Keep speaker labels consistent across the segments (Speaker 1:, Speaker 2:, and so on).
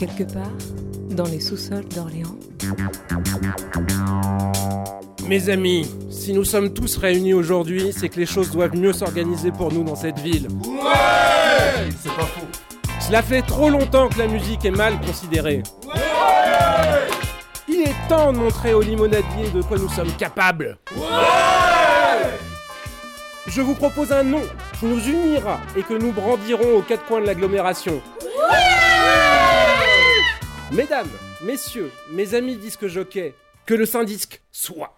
Speaker 1: quelque part, dans les sous-sols d'Orléans.
Speaker 2: Mes amis, si nous sommes tous réunis aujourd'hui, c'est que les choses doivent mieux s'organiser pour nous dans cette ville.
Speaker 3: Ouais! C'est pas faux.
Speaker 2: Cela fait trop longtemps que la musique est mal considérée.
Speaker 3: Ouais!
Speaker 2: Il est temps de montrer aux limonadiers de quoi nous sommes capables.
Speaker 3: Ouais!
Speaker 2: Je vous propose un nom qui nous unira et que nous brandirons aux quatre coins de l'agglomération. Mesdames, messieurs, mes amis disques jockeys, que le Saint-Disque soit.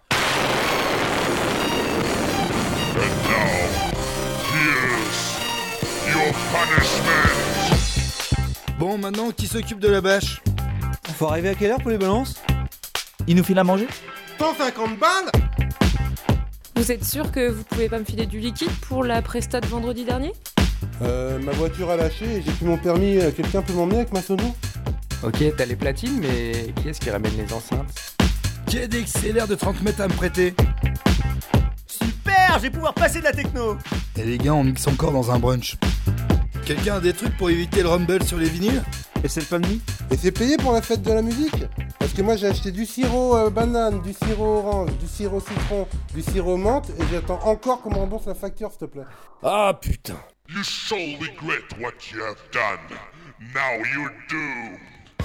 Speaker 4: And now, here's your punishment.
Speaker 5: Bon, maintenant, qui s'occupe de la bâche?
Speaker 6: Faut arriver à quelle heure pour les balances?
Speaker 7: Il nous file à manger?
Speaker 3: 150 balles?
Speaker 1: Vous êtes sûr que vous pouvez pas me filer du liquide pour la presta de vendredi dernier?
Speaker 8: Ma voiture a lâché et j'ai plus mon permis. Quelqu'un peut m'emmener avec ma sono?
Speaker 9: Ok, t'as les platines, mais qui est-ce qui ramène les enceintes?
Speaker 5: Qui a des XLR de 30 mètres à me prêter?
Speaker 6: Super, je vais pouvoir passer de la techno.
Speaker 5: Et les gars, on mixe encore dans un brunch. Quelqu'un a des trucs pour éviter le rumble sur les vinyles?
Speaker 6: Et c'est le pain de mie?
Speaker 8: Et c'est payé pour la fête de la musique? Parce que moi j'ai acheté du sirop banane, du sirop orange, du sirop citron, du sirop menthe et j'attends encore qu'on me rembourse la facture s'il te plaît.
Speaker 2: Ah putain.
Speaker 4: You so regret what you have done. Now you do.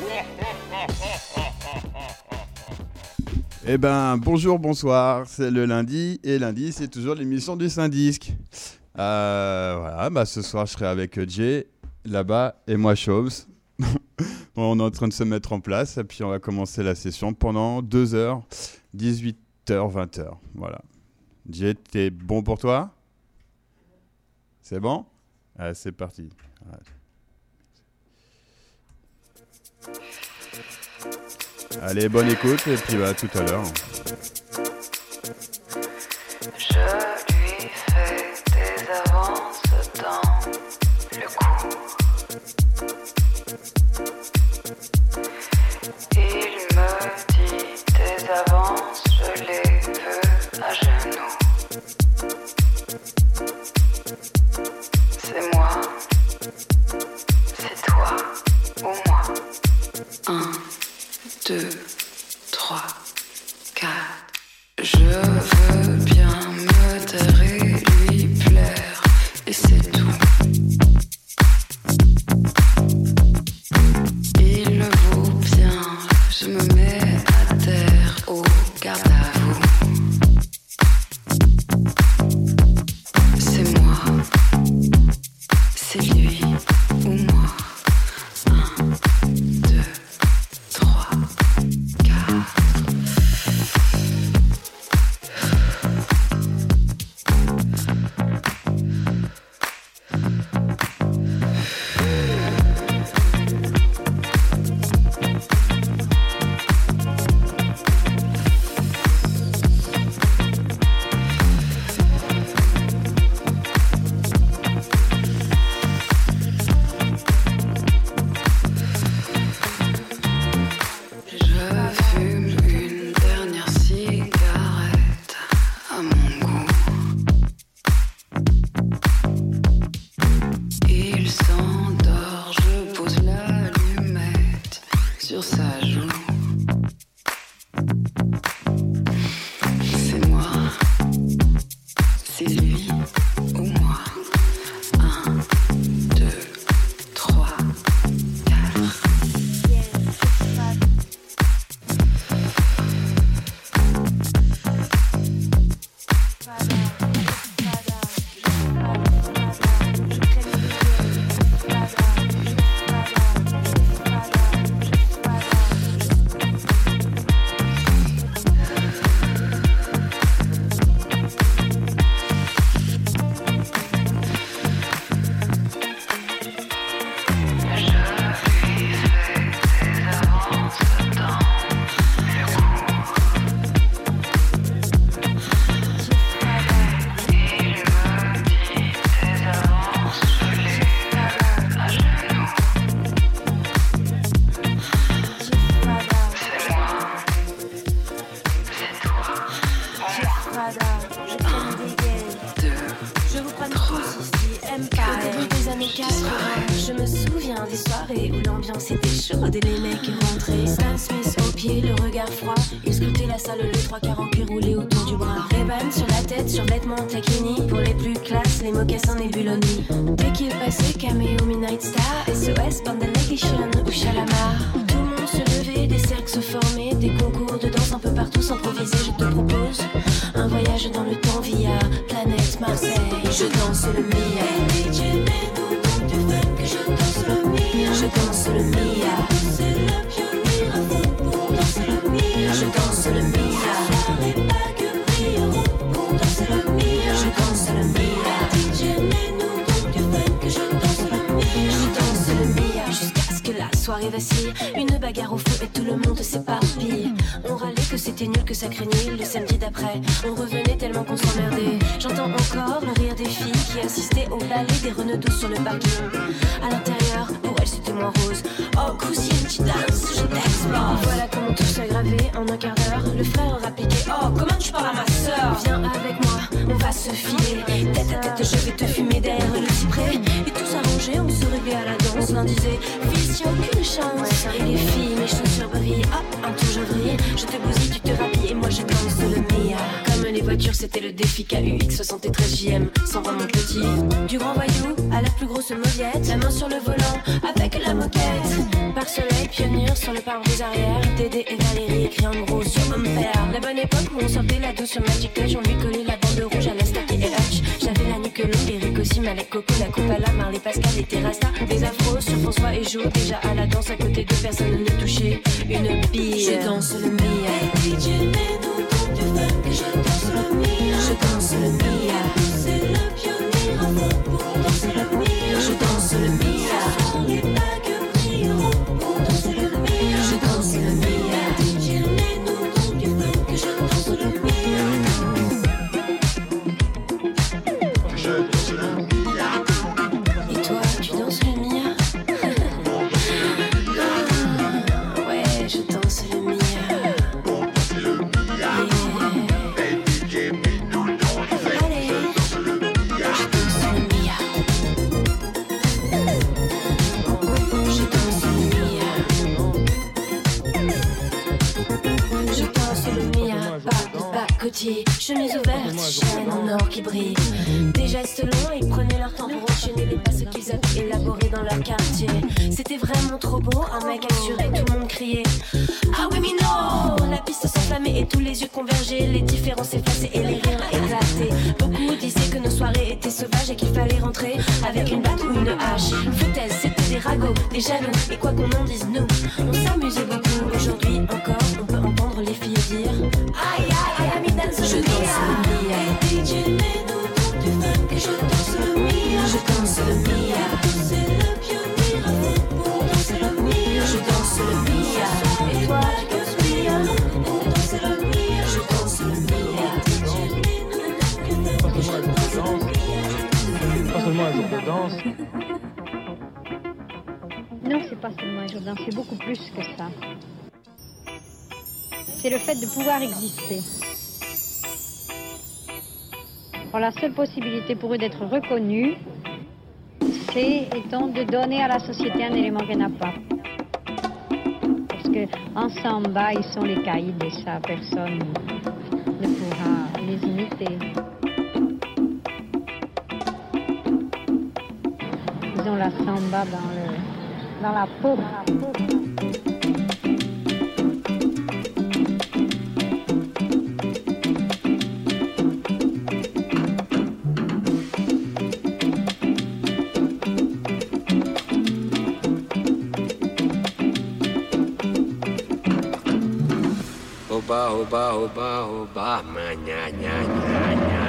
Speaker 10: Eh ben, bonjour, bonsoir, c'est le lundi, et lundi, c'est toujours l'émission du Saint-Disque. Voilà, bah ce soir, je serai avec Jay, là-bas, et moi, Chauves. On est en train de se mettre en place, et puis on va commencer la session pendant 2 heures, 18h, 20h, voilà. Jay, t'es bon pour toi? C'est bon? Allez, c'est parti. Allez, bonne écoute et puis à tout à l'heure.
Speaker 11: Je lui fais des avances dans le cou. Il me dit des avances, je les veux à genoux. C'est moi, c'est toi ou moi. 1, 2, 3, 4. Je veux bien me taire et lui plaire, et c'est tout. Il le vaut bien, je me mets à terre au garde à vous. C'est moi, c'est lui ou moi. 1, 2, 3, 4.
Speaker 12: Je vous prends tous ici, MK, des années 80. Je me souviens des soirées où l'ambiance était chaude et les mecs rentraient. Stan Smith au pied, le regard froid. Il scrutait la salle, les 3/4 en cuir roulé autour du bras. Ray-Ban sur la tête, survêtement taquini. Pour les plus classes, les mocassins Nebuloni. Dès qu'il passait, caméo Midnight Star, SOS, Band Delegation ou Chalamar. Tout le monde se levait, des cercles se formaient, des concours de danse un peu partout s'improvisaient. Je te propose un voyage dans le temps via planète Marseille. Je danse le Mia. Je danse le Mia. C'est le pionnier à fond pour danser le Mia. Je danse le Mia. Les bagues brilleront pour danser le Mia. Je danse le Mia. DJ mets-nous donc du funk que je danse le Mia. Je danse le Mia jusqu'à ce que la soirée vacille. Une bagarre au feu et tout le monde s'éparpille. On râlait que c'était nul, que ça craignait. Le samedi d'après, on revenait tellement qu'on s'emmerdait. J'entends encore le rire des filles qui assistaient au ballet des renauds sur le parking. À l'intérieur, pour elles c'était moins rose. Oh cousine, tu danses, je t'explose. Voilà comment tout s'aggravait en un quart d'heure. Le frère aura piqué. Oh comment tu parles à ma soeur. Viens avec moi, on va se filer. Tête à tête, je vais te fumer derrière le cyprès. Et tout s'arrangeait, on se réglait à la danse. L'un disait, fils, y'a aucune chance. Et les filles, mes chaussures brillent. Hop, un tour je vrille. Je te bousille, tu te rhabilles et moi je danse le Mia. Comme les voitures, c'était le défi KUX 73 JM. Sans vraiment petit. Du grand voyou à la plus grosse mauviette. La main sur le volant avec la moquette. Par soleil, pionnière sur le pare-brise arrière. Dédé et Valérie écrit en gros sur mon père. La bonne époque où on sortait la douce sur Magic Touch. On lui collait la bande rouge à l'Estac et Hutch. J'avais la nuque longue, Eric aussi, Malek, Coco, la coupe à la Marley, Pascal et Terrasta. Des afros sur François et Jo. Déjà à la danse à côté de personne ne touchait une bille. Je danse le Mia. DJ mets-nous donc du funk que je danse le Mia. Je danse le Mia. C'est le pionnier à fond pour danser le Mia. Je danse le Mia. Les bagues brilleront pour danser le Mia. Je danse le Mia. DJ mets-nous donc du funk que je danse le Mia. Je danse le Mia. Et toi, tu danses le Mia? Ouais, je danse le Mia. Chemise ouverte, chaîne en or qui brille. Des gestes longs, ils prenaient leur temps pour enchaîner les passes qu'ils avaient élaborés dans leur quartier. C'était vraiment trop beau, un mec assuré, tout le monde criait. Ah oui mais non. La piste s'enflammait et tous les yeux convergeaient. Les différences s'effaçaient et les rires éclataient. Beaucoup disaient que nos soirées étaient sauvages et qu'il fallait rentrer avec une batte ou une hache. Foutaise, c'était des ragots, des jaloux. Et quoi qu'on en dise, nous, on s'amusait beaucoup. Aujourd'hui encore, on peut entendre les filles dire aïe aïe, aïe, mi danse le Mia. DJ mets-nous donc du funk et je danse le Mia. Je danse le Mia. C'est le pionnier à fond pour danser le Mia. Je danse le Mia. Et toi tu danses Mia. Pour danser le Mia. Je danse le Mia. DJ mets-nous donc du funk et je danse le Mia.
Speaker 13: Pas seulement un jour de danse.
Speaker 14: Non, c'est pas seulement un jour de danse, c'est beaucoup plus que ça. C'est le fait de pouvoir exister. Alors, la seule possibilité pour eux d'être reconnus, c'est de donner à la société un élément qu'elle n'a pas. Parce que en samba, ils sont les caïds et ça, personne ne pourra les imiter. Ils ont la samba dans la peau.
Speaker 15: Oba, oba, oba, oba, ma nya nya nya nya.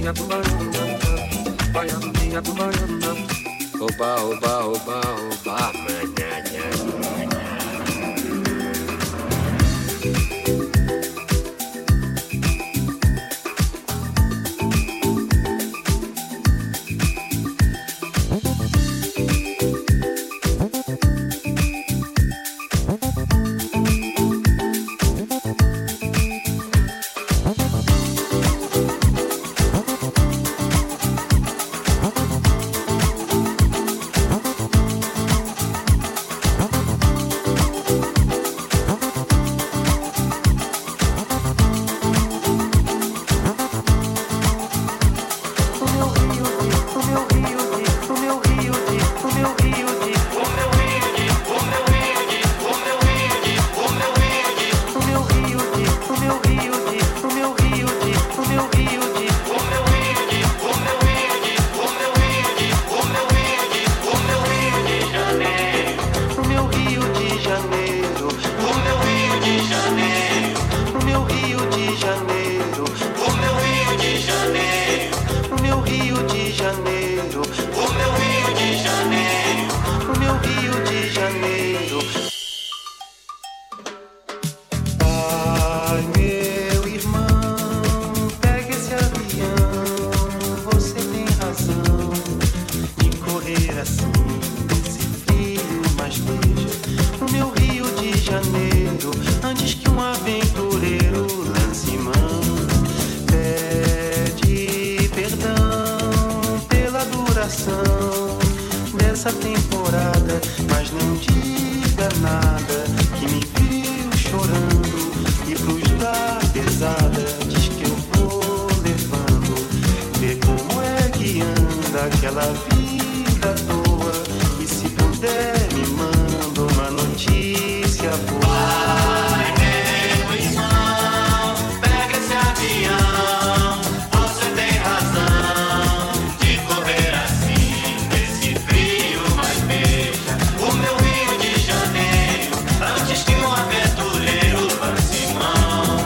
Speaker 15: Oba, oba, oba, oba, manhã.
Speaker 16: Dessa temporada, mas não diga nada que me viu chorando e cruz da pesada diz que eu vou levando. Vê como é que anda aquela vida à toa e se puder me manda uma notícia boa. Ai, meu irmão, pega esse avião, você tem razão de correr assim nesse frio, mas veja o meu Rio de Janeiro, antes que um aventureiro lance mão.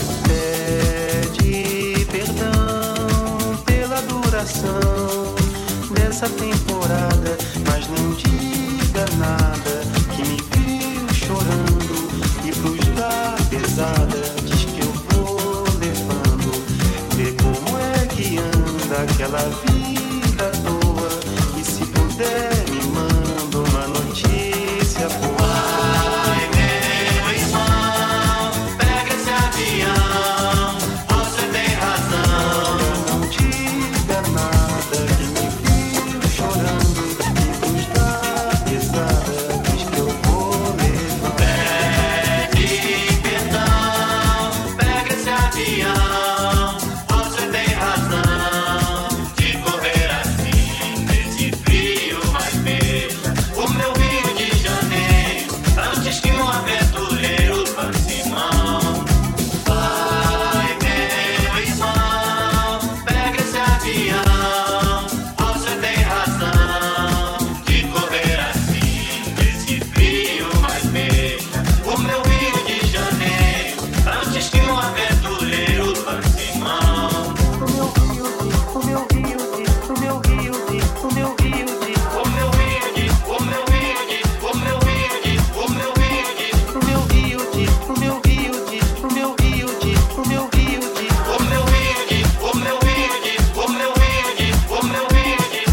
Speaker 16: Pede perdão pela duração dessa temporada, mas não diga nada que me viu chorando e cruz da pesada diz que eu vou levando. Vê como é que anda aquela vida à toa e se puder me manda uma notícia boa. Ai, meu irmão, pega esse avião, você tem razão. Não diga nada que me viu chorando e cruz da pesada diz que eu vou levar. Pede perdão, pega esse avião, você tem razão de correr assim nesse frio, mas veja o meu Rio de Janeiro, antes que um aventureiro lance mão. Ai, meu irmão, pega esse avião, você tem razão de correr assim nesse frio, mas veja o meu Rio de Janeiro, antes que um aventureiro lance mão. O meu Rio de, o meu Rio de, o meu Rio de, o meu Rio de, o meu Rio de, o meu Rio de, o meu Rio de, o meu Rio de, o meu Rio de, o meu Rio de, o meu Rio de, o meu Rio de, o meu Rio de, o meu Rio de, o meu Rio de.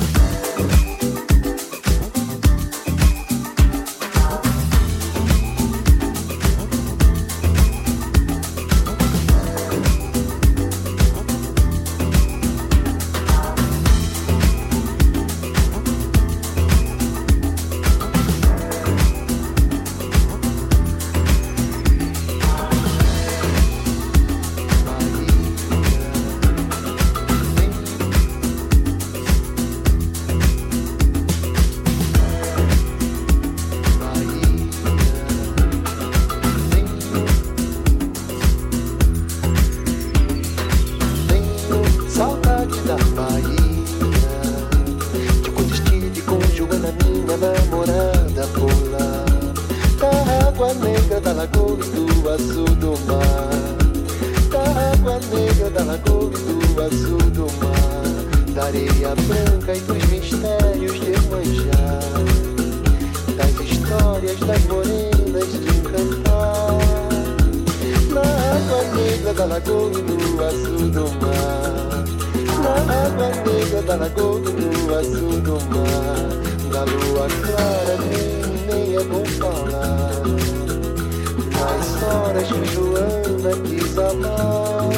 Speaker 16: Saudade da Bahia, de quando estive com Joana, minha namorada por lá. Da água negra da lagoa e do azul do mar, da Na água negra da lagoa e do azul do mar, da areia branca e dos mistérios de Iemanjá, das histórias das morenas de encantar. Na água negra da lagoa e no azul do mar, na água negra da lagoa e no azul do mar, da lua clara nem é bom falar, nas horas que Joana quis amar.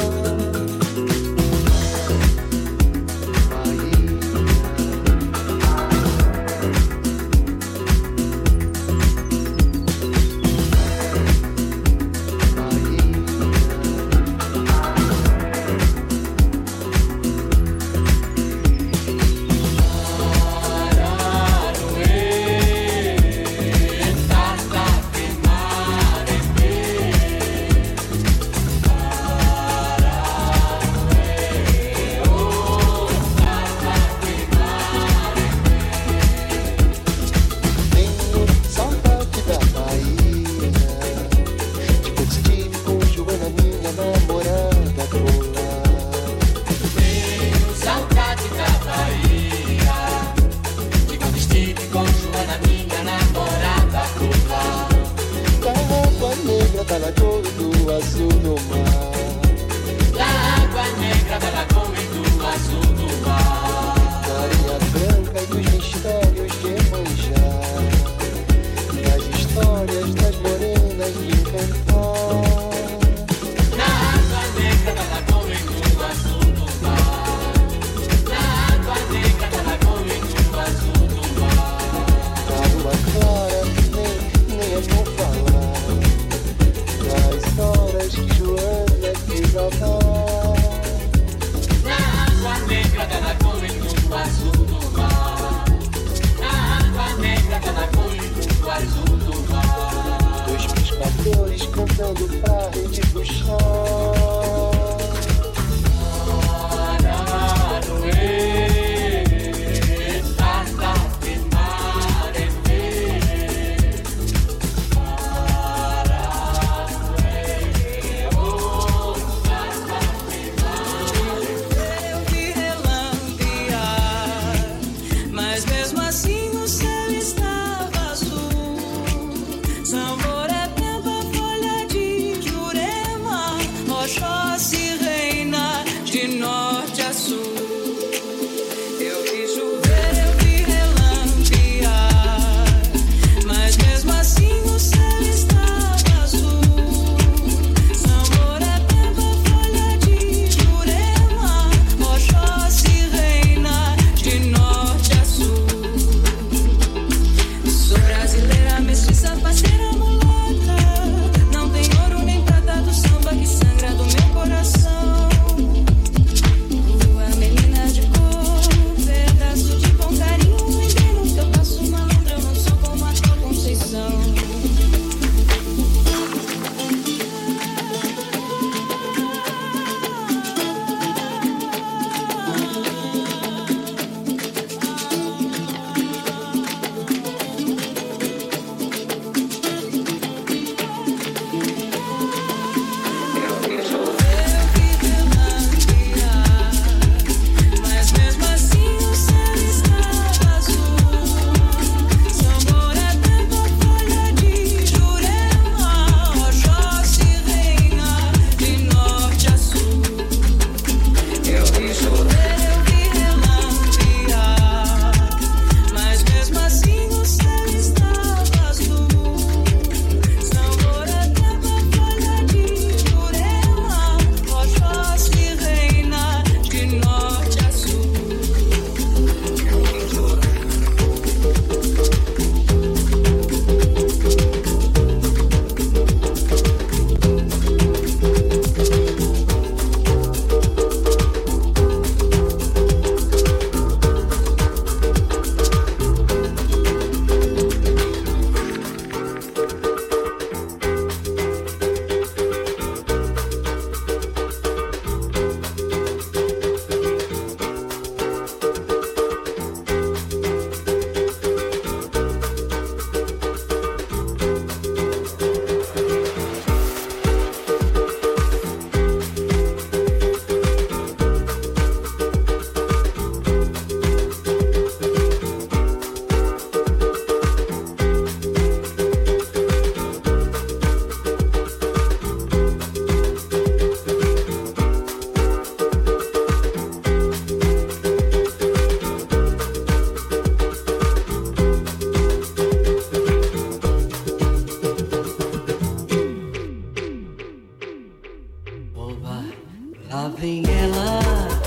Speaker 16: vem ela,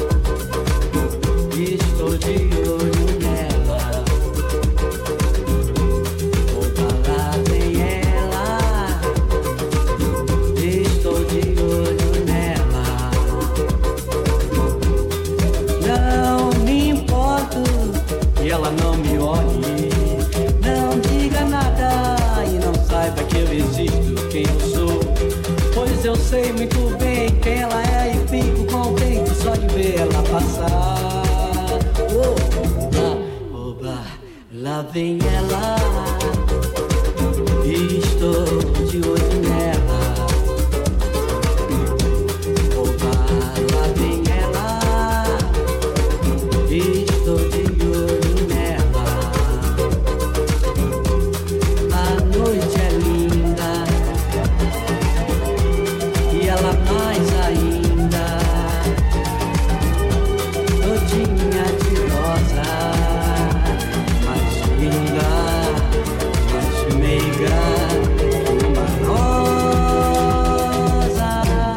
Speaker 16: estou de olho nela. Opa, lá vem ela, estou de olho nela. Não me importo que ela não me olhe, não diga nada e não saiba que eu existo, quem eu sou. Pois eu sei muito bem quem ela é e fico contente só de ver ela passar. Oba, lá vem ela, estou de olho nela. Oba, lá vem ela, estou de olho nela. A noite é linda e ela mais ainda, todinha de rosa, mais linda, mais meiga, uma rosa.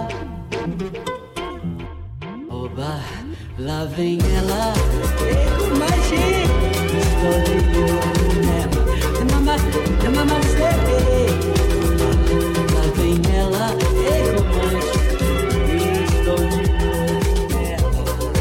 Speaker 16: Oba, lá vem ela, mais chique, estou de olho nela. Mamãe, sei. Lá vem ela, estou de olho nela.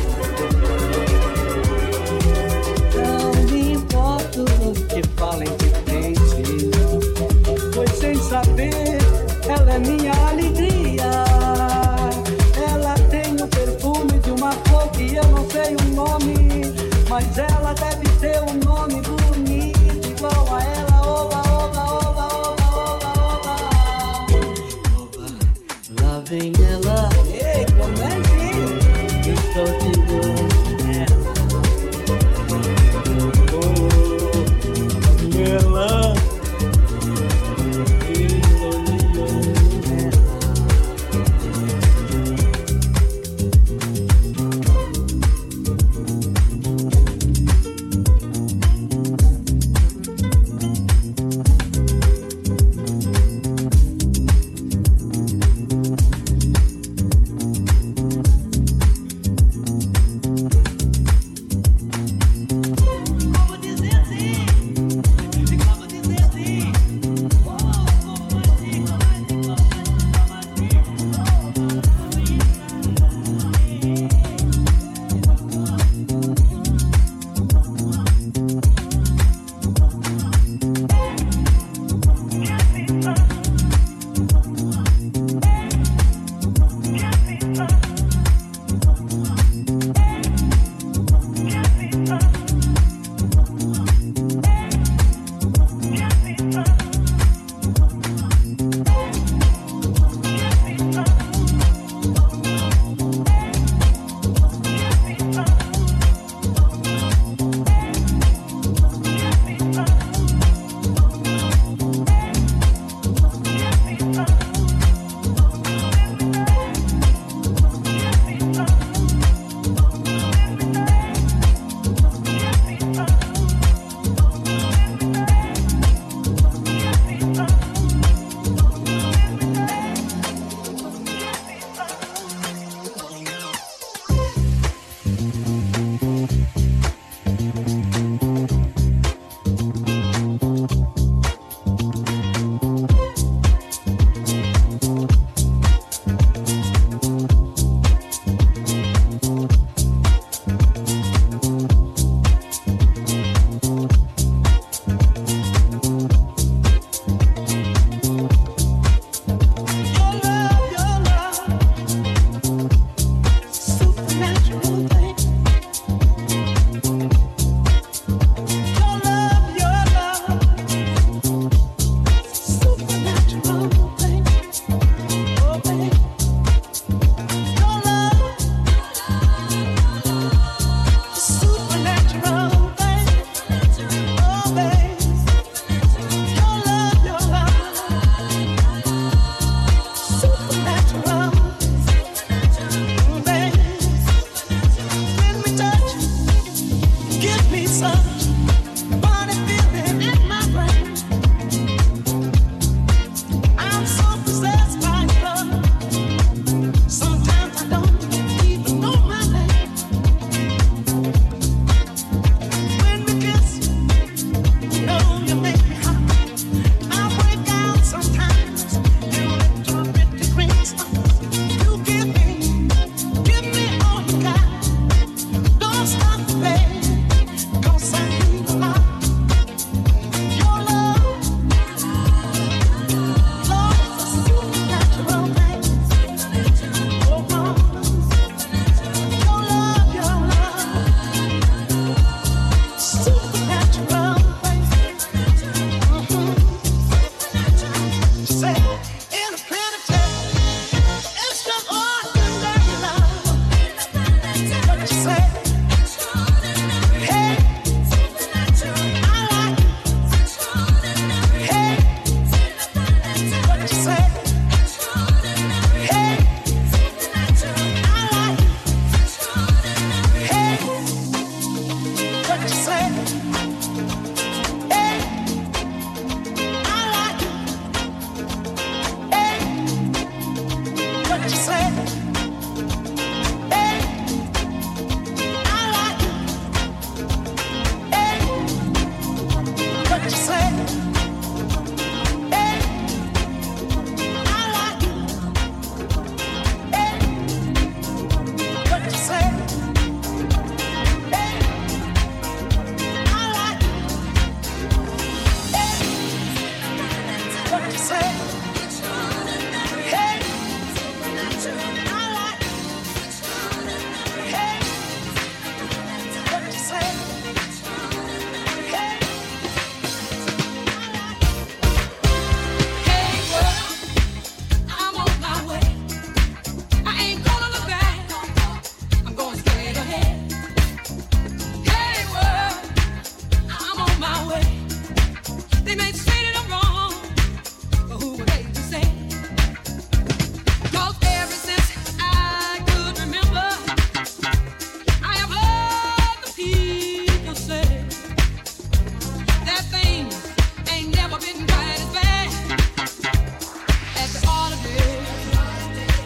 Speaker 16: Não me importo que falem de frente, pois sem saber ela é minha alegria. Ela tem o perfume de uma flor que eu não sei o nome, mas ela deve ter um nome bonito igual a ela. Oba, oba, oba, oba, oba, oba. Oba, lá vem ela, ei, como é que estou de olho nela. Oh, ela, estou de olho nela.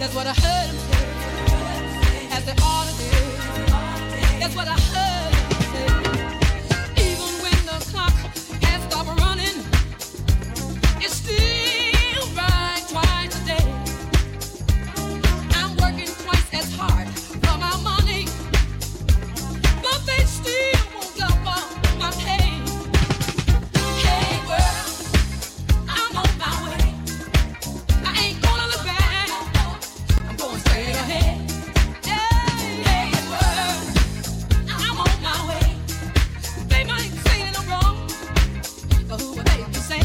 Speaker 12: That's what I heard him say. As they ought to do. That's what I heard him say. Even when the clock has stopped running, it's still right twice a day. I'm working twice as hard for my money, but they still won't double my pay. Hey world, I'm on my way. I ain't gonna look back. I'm going straight ahead. Hey world, I'm on my way. They might say that I'm wrong, but who are they to say?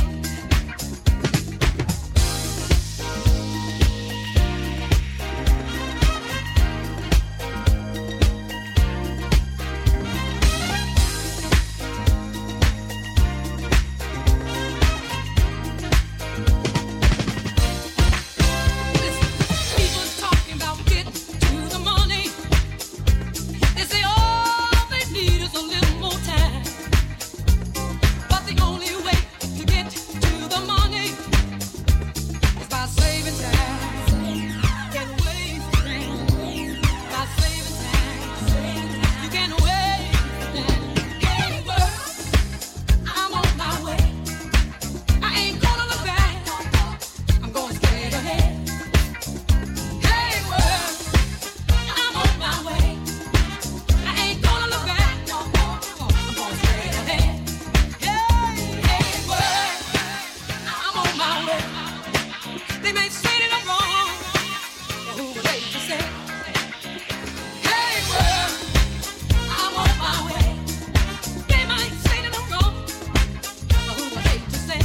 Speaker 12: People talking about getting to the money. They say all they need is a little more time. But the only way to get to the money is by saving time. Can't waste time. By saving time. You can't waste time. Hey world, I'm on my way. I ain't gonna look back. I'm going straight ahead. Hey world, I'm on my way. I ain't gonna look back. I'm going straight ahead. Hey world, I'm on my way. They may say that I'm wrong, but who are they to say? Hey world, I'm on my way. They might say that I'm wrong, but who are they to say?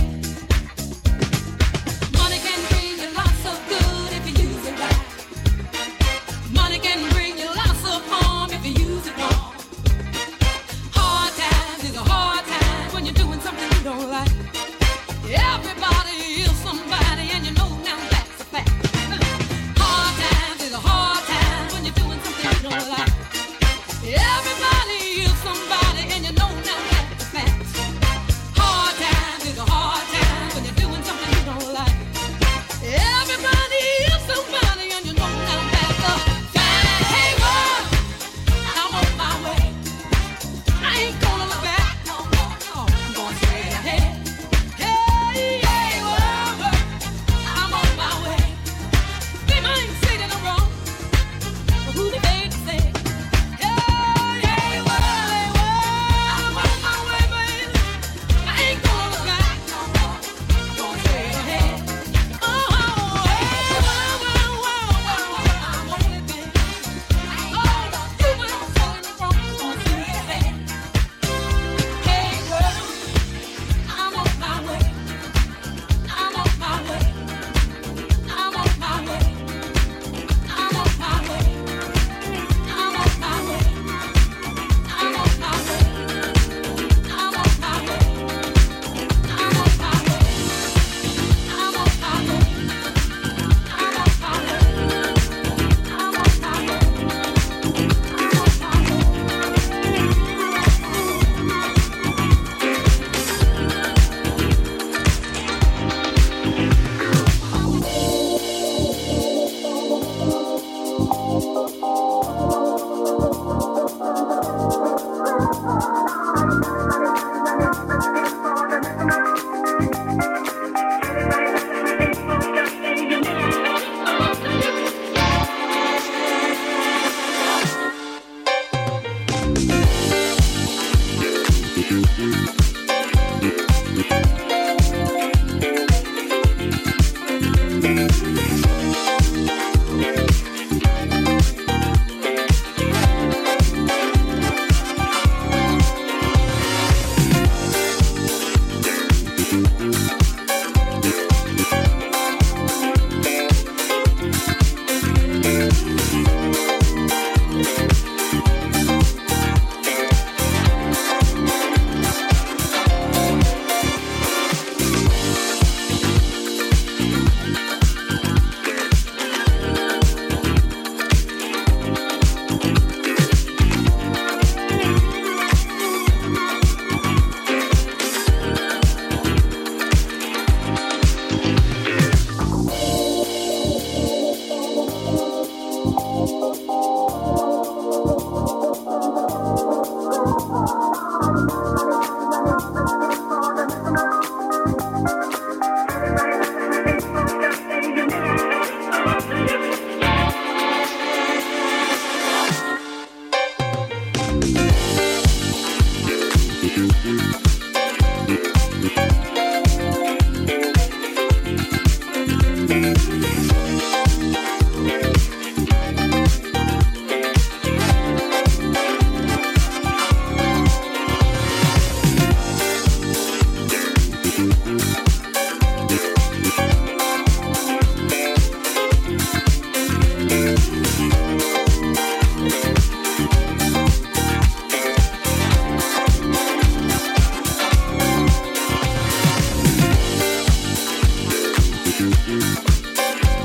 Speaker 12: Money can bring you lots of good if you use it right. Money can bring you lots of harm if you use it wrong. Hard times is a hard time when you're doing something you don't like. Everybody is somebody, and you know now that's a fact. Hard times is a hard time when you're doing something you don't like. Everybody is somebody, and you know now that's a fact. Hard times is a hard time when you're doing something you don't like. Everybody is somebody, and you know now that's a fact. Hey world, I'm on my way. I ain't gonna look back. I'm going straight ahead. Hey world, I'm on my way. They might say that I'm wrong, but who they made to say? Hey world, I'm on my way, baby. I ain't gonna look back. I'm going straight ahead. Oh, hey world, I'm on it, baby. Oh, you might say that I'm wrong, but who they say? Hey world, I'm on my way. I'm on my way. I'm on my way. I'm on my way. I'm on my way. I'm on my way. I'm on my way. I'm on my way. I'm on my way. I'm on my way. I'm on my way.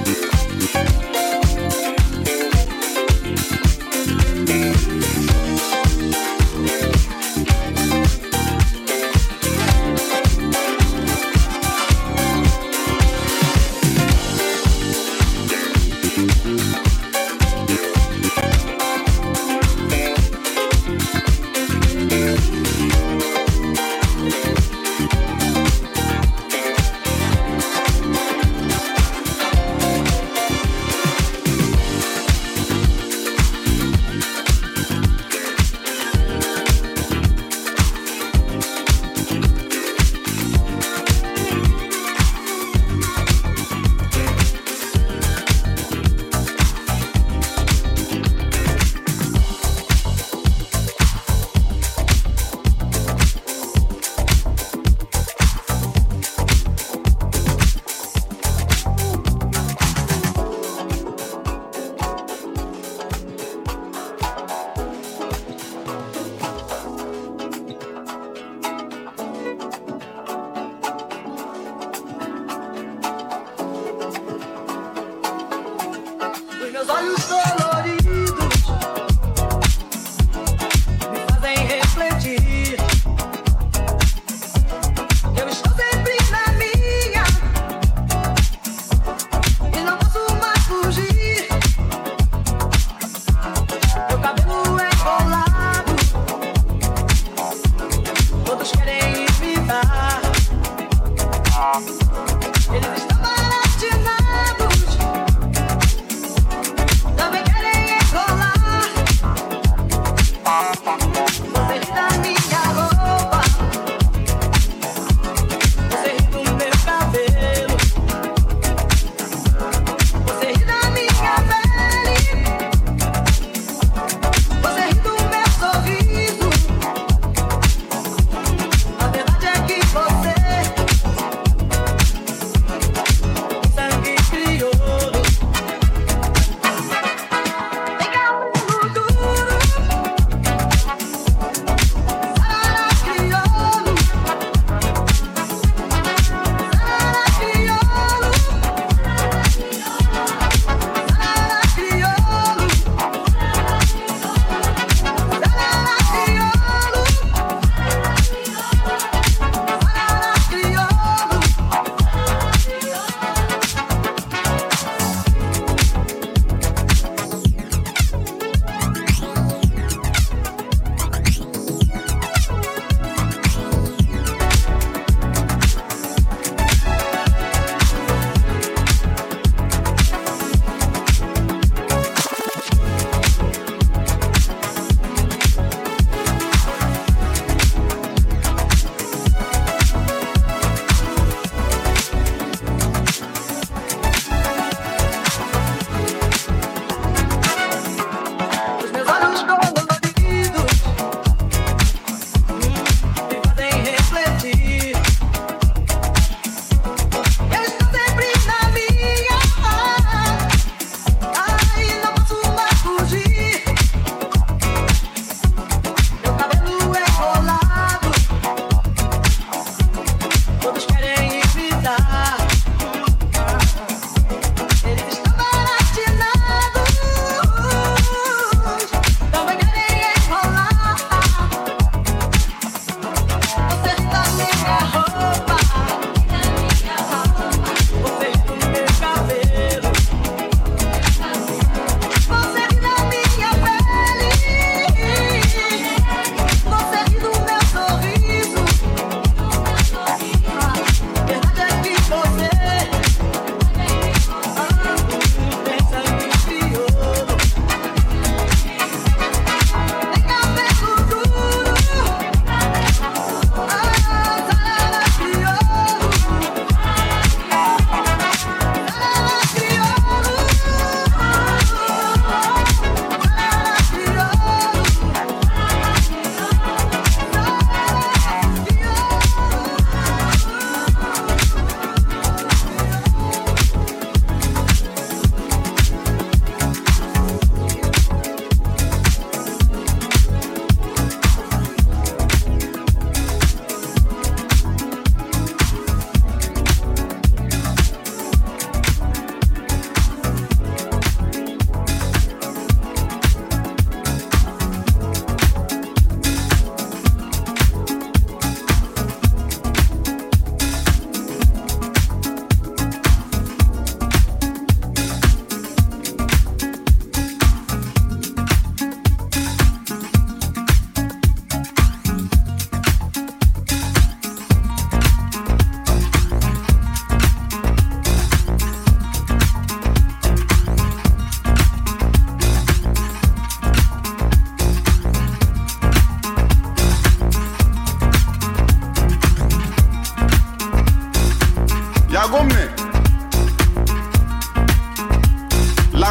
Speaker 12: Eles estão baratinados. Também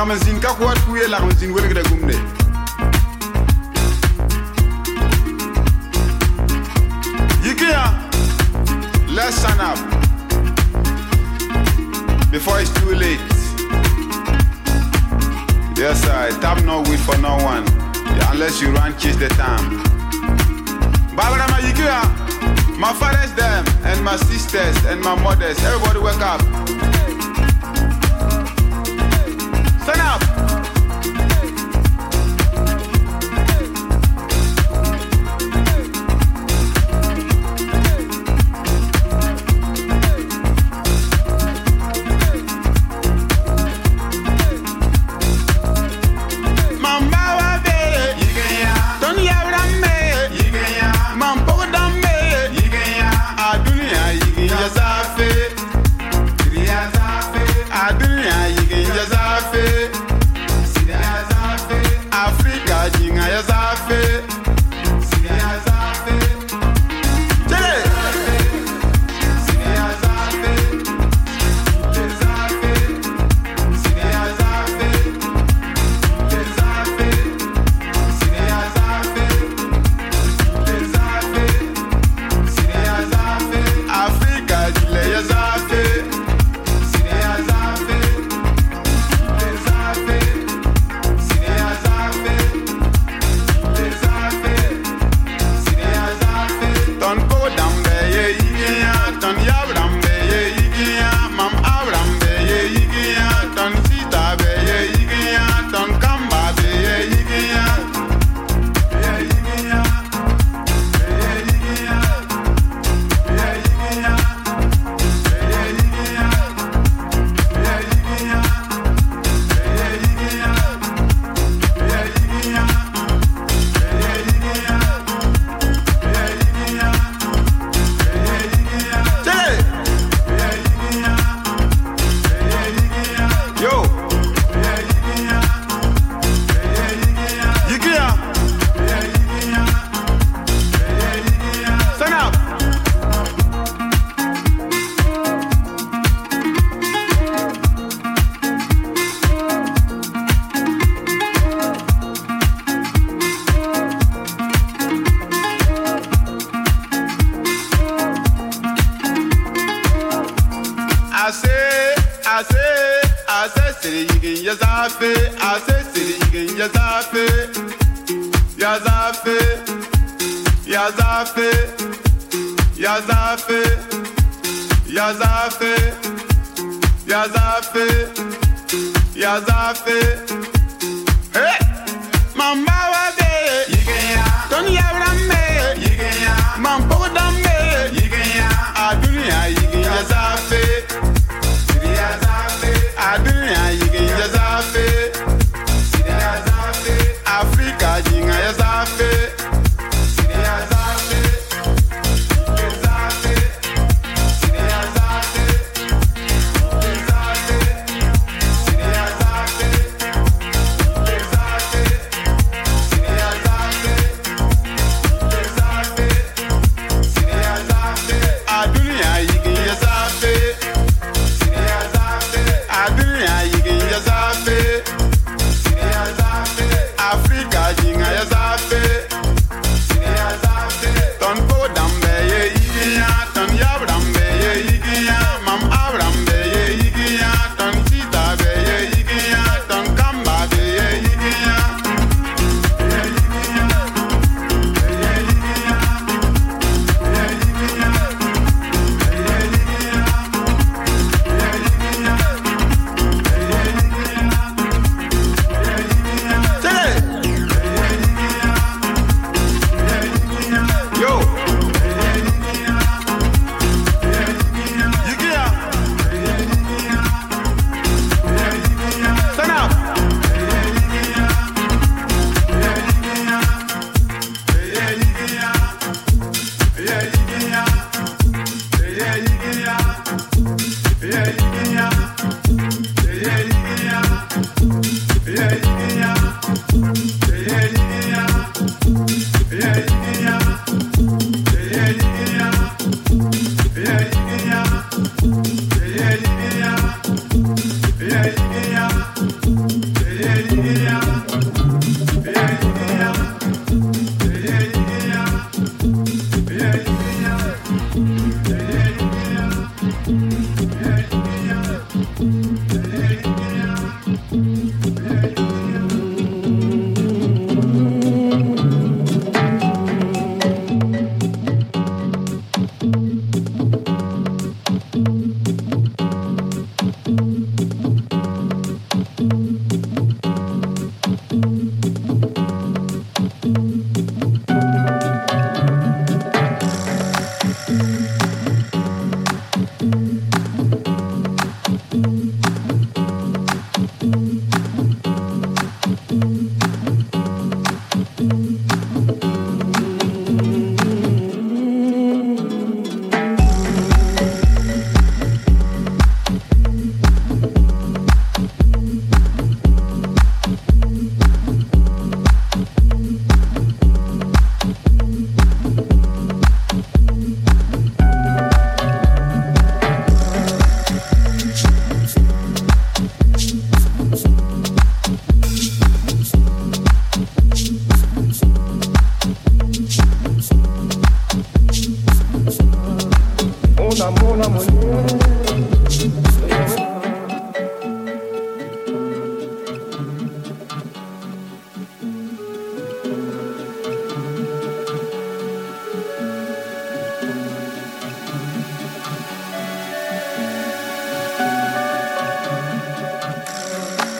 Speaker 17: Lamazin ka kwat kuye lamazin wele gre gumne. Yikia, let's stand up before it's too late. Yes, I tap no weed for no one, unless you run kiss the time. Babara ma yikia, my fathers them and my sisters and my mothers, everybody wake up. Stand up.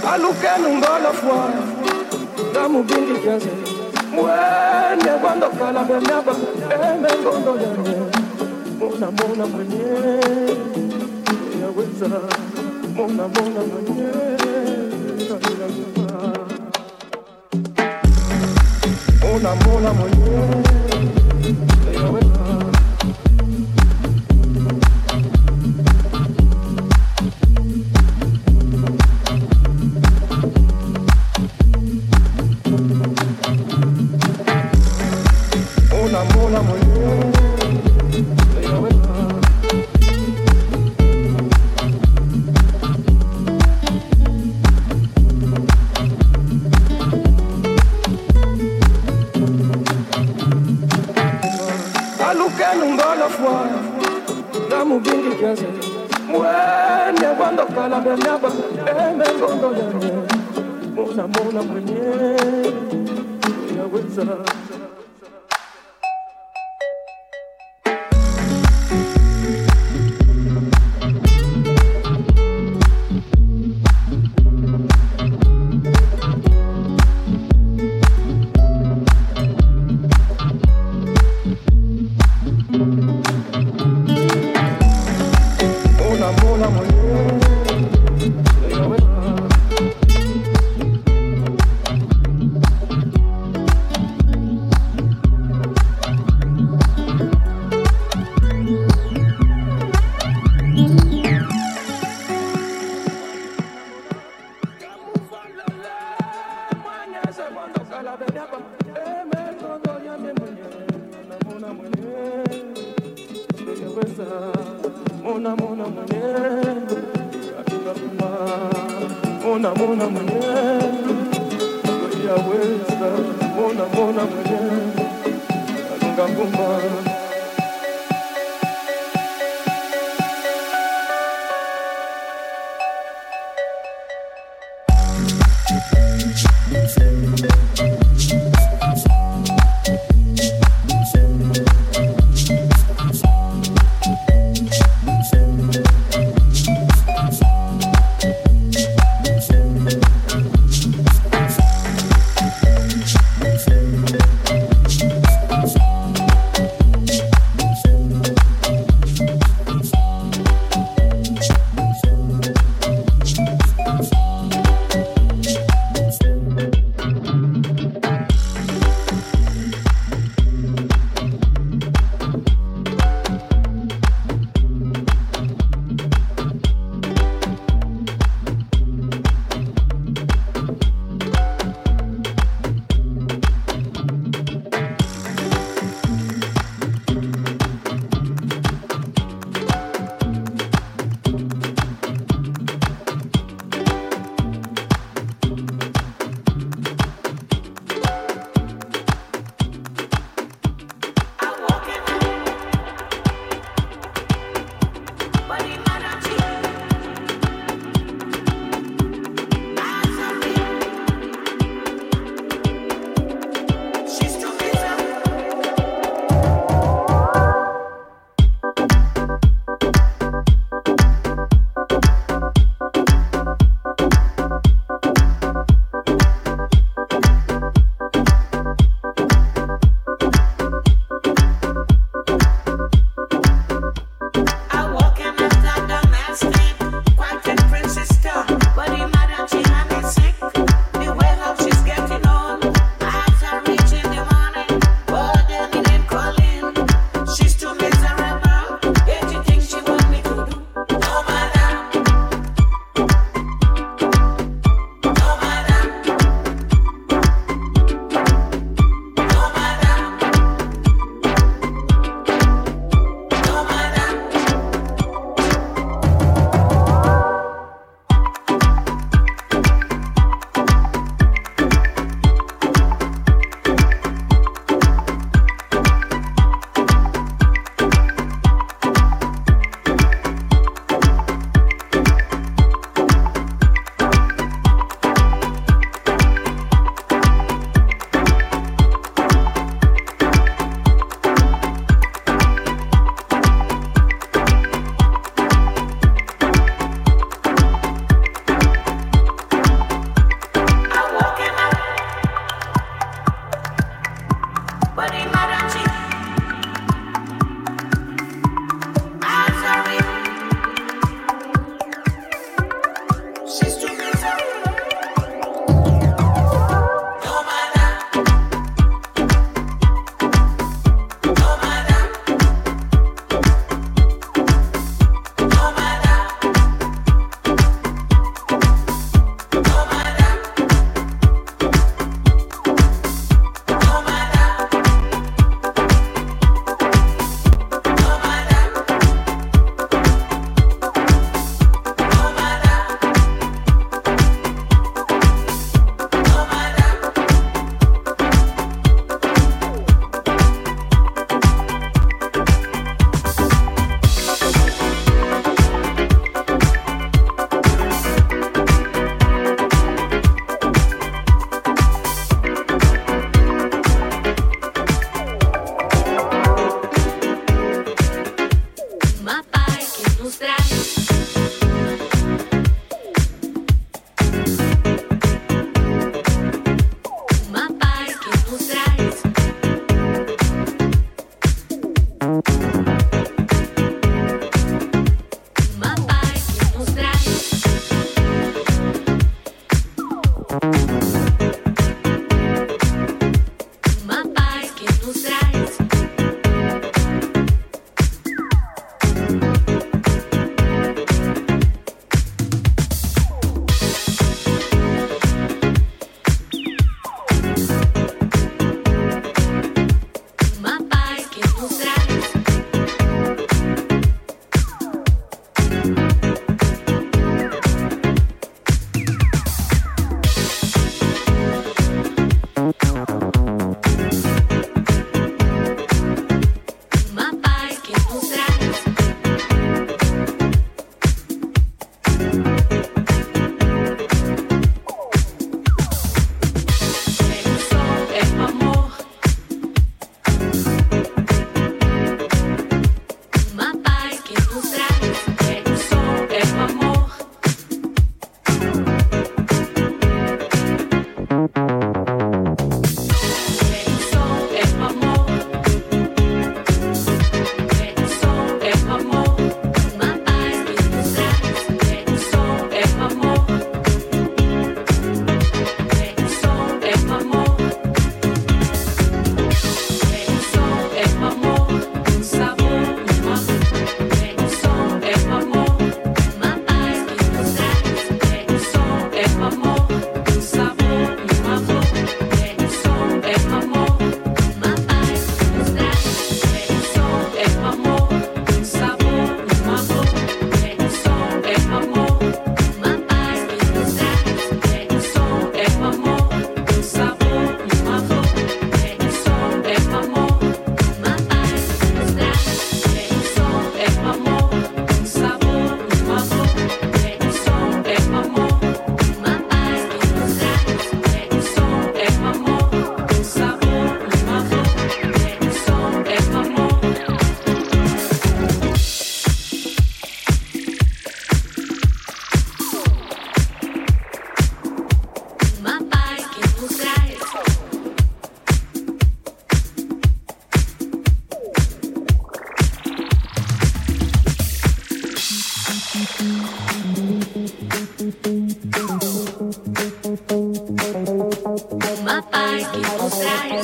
Speaker 18: aluke nungolo fwa Namu bingi kiasi Mwene kwando kala benyaba Eme ngondo yanye Mona mona mwenye Yaweza Mona mona mwenye Mona mona mwenye Yaweza Mona mwenye aluke nungolo fwa Namu bingi kiasi Mwene kwando kala benyaba Eme ngondo yanye Mona mona mwenye Yaweza Mona mona mwenye Atunga kuma Mona mona mwenye Yaweza Mona mona mwenye Atunga kuma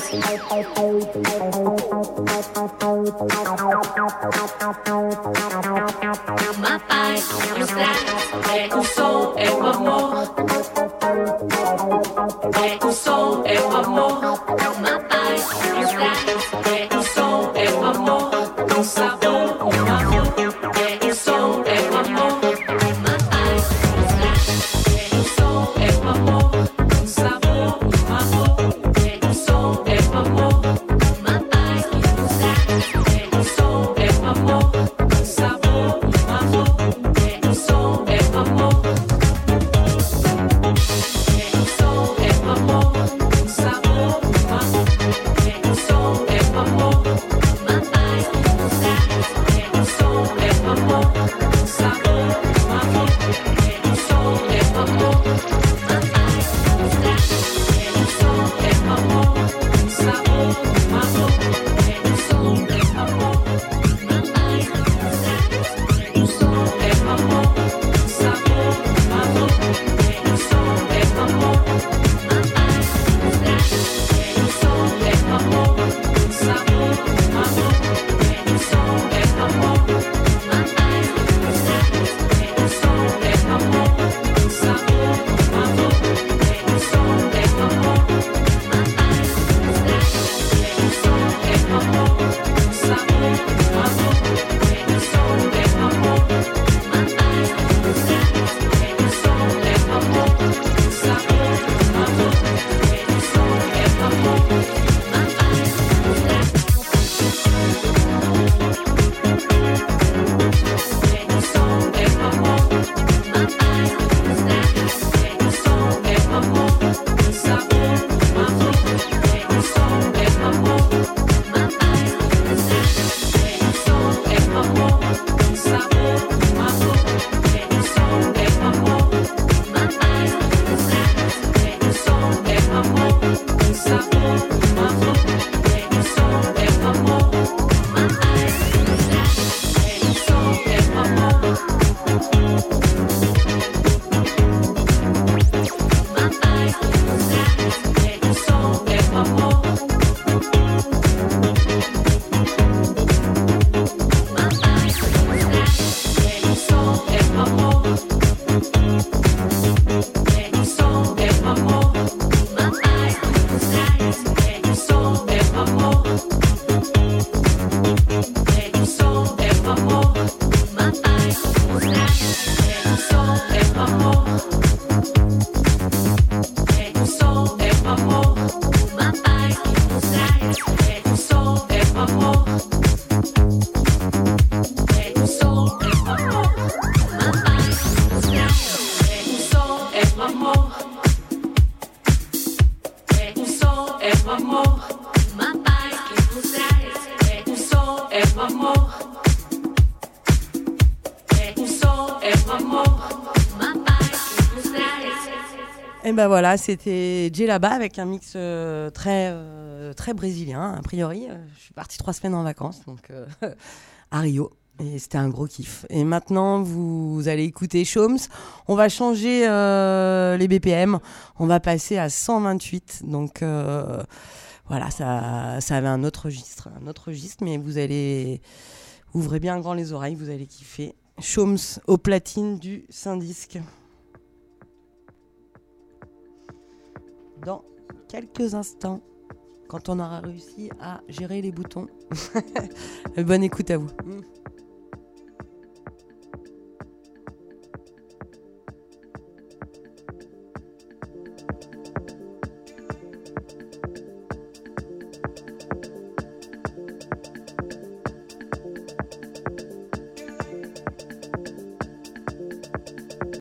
Speaker 12: Ma paz, os grátis, é o som, é o amor. É o som, é o amor. Ma paz, os grátis, é o som, é o amor. Um sabor, um amor. É o som, é o amor. Ma paz, os grátis, é o som, é o amor. Um sabor, um amor. É o som, é o amor. Ma paz, os grátis, é o som, é o amor. Um sabor, um amor. É o som, é o amor. É o som, é o amor. Um sabor, um amor. É o som, é o amor. Ma paz, os grátis, é o som, é o amor. Um sabor, um amor. É o som, é o amor. Ma paz, os grátis, é o som, é o amor. Um sabor, um amor. É o som, é o amor. Ma paz, os grátis, é o som, é o amor. Um sabor, um amor. É o som, é o amor. Ma paz, os grátis, é o som, é o amor. Um sabor, um amor. É o som, é o amor. Ma paz, os grátis, é o som, é o amor. Um sabor, um amor. É o som, é o amor. Ma paz, os grátis, é o som, é o amor. Um sabor, um amor. É o som, é o amor. Ma paz, os grátis, é o som, é o amor. Um sabor, um amor. É o som, é o amor. Ma paz, os grátis. É o som, é o amor. Ma paz, os grátis. É o som, é o amor. Um sabor, um amor. É o som, é o amor. Ma paz, os grátis. É o som, é o amor. Um sabor, um amor. É o som, é o amor. Ma paz, os grátis. É o som, é o amor. Um sabor, um amor. É o som, é o amor. Ma paz, os grátis. É o som, é o amor. Ma paz, os grátis. É o som, é o amor. Ma paz, os grátis. É o som, é o amor. É o som, é o amor. Ma paz, os grátis. É o som, é o amor. É o som, é o amor. Ma paz, os grátis. É o som, é o amor. É o som, é o amor. Ma paz, os grátis. É o som, é o amor. É o som, é o amor. Ma paz, os grátis. É o som, é o amor. É o som, é o amor. Ma paz, os grátis. É o som, é o amor. É o som, é o amor. Ma paz, os grátis.
Speaker 19: Et ben voilà, c'était Jay là-bas avec un mix très brésilien. A priori, je suis partie 3 semaines en vacances, donc à Rio. Et c'était un gros kiff. Et maintenant, vous allez écouter Shoms. On va changer les BPM. On va passer à 128. Donc voilà, ça avait un autre registre, mais vous allez ouvrez bien grand les oreilles, vous allez kiffer. Shoms au platine du Saint-Disque. Dans quelques instants, quand on aura réussi à gérer les boutons. Bonne écoute à vous.